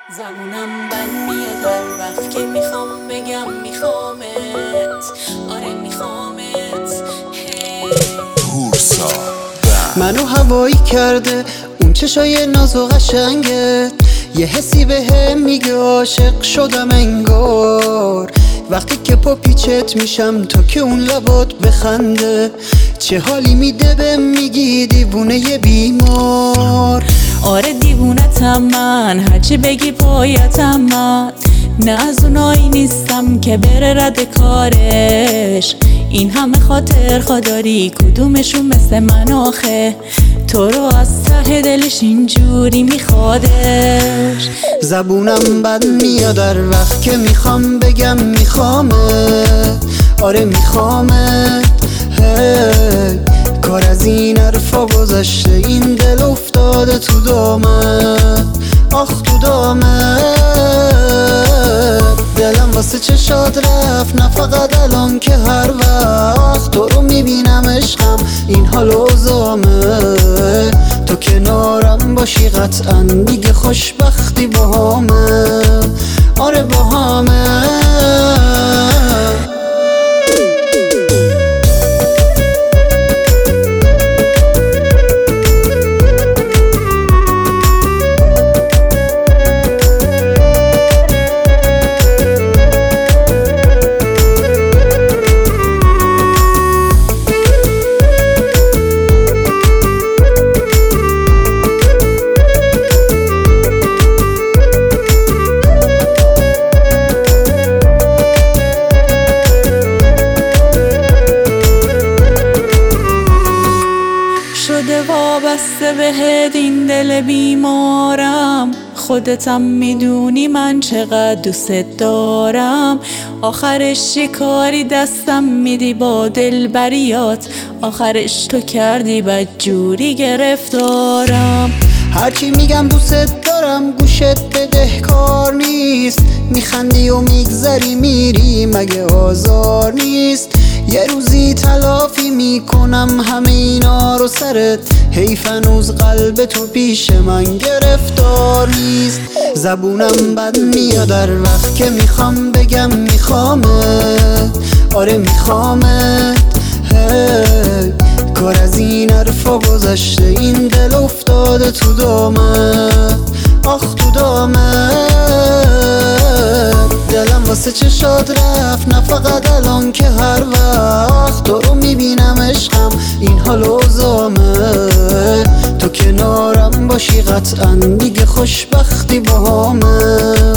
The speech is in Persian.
زبونم بند میاد هر وقت که میخوام بگم میخوامت. آره میخوامت. منو هوایی کرده اون چشای ناز و قشنگت، یه حسی بهم میگه عاشق شدم انگار. وقتی که پا پیچت میشم تا که اون لبات بخنده، چه حالی میده بهم میگی دیوونه یه بیمار. آره دیوونتم من، هرچی بگی پایتم من. نه از اونایی نیستم که بره رد کارش. این همه خاطر خداری کدومشون مثل من آخه؟ تو رو از ته دلش اینجوری میخوادش. زبونم بند میاد در وقت که میخوام بگم میخوامت. آره میخوامت. کار از این حرفا گذشته، این دل افتاده تو دامت. آخ تو دامت. دلم واسه چشات رفت، نه فقط الان که هر وقت تو رو میبینم عشقم این حال اوزامه. تو کنارم باشی قطعا دیگه خوشبختی باهامه. آره باهامه. شده وابسته بهت این دل بیمارم. خودتم میدونی من چقدر دوست دارم. آخرش یه کاری دستم میدی با دلبریات، آخرش تو کردی بدجوری گرفتارم. هرچی میگم دوست دارم گوشت بدهکار نیست، میخندی و میگذری میری مگه آزار نیست؟ یه روزی تلافی میکنم همه اینا رو سرت، حیف هنوز قلب تو پیش من گرفتار نیست. زبونم بند میاد در وقت که میخوام بگم میخوامت. آره میخوامت. کار از این حرفا گذشته، این دل افتاده تو دامت. آخ تو دامت. دلم واسه چشات رفت، نه فقط الان که هر وقت تو رو میبینم عشقم این حال اوزامه. تو کنارم باشی قطعا دیگه خوشبختی باهامه.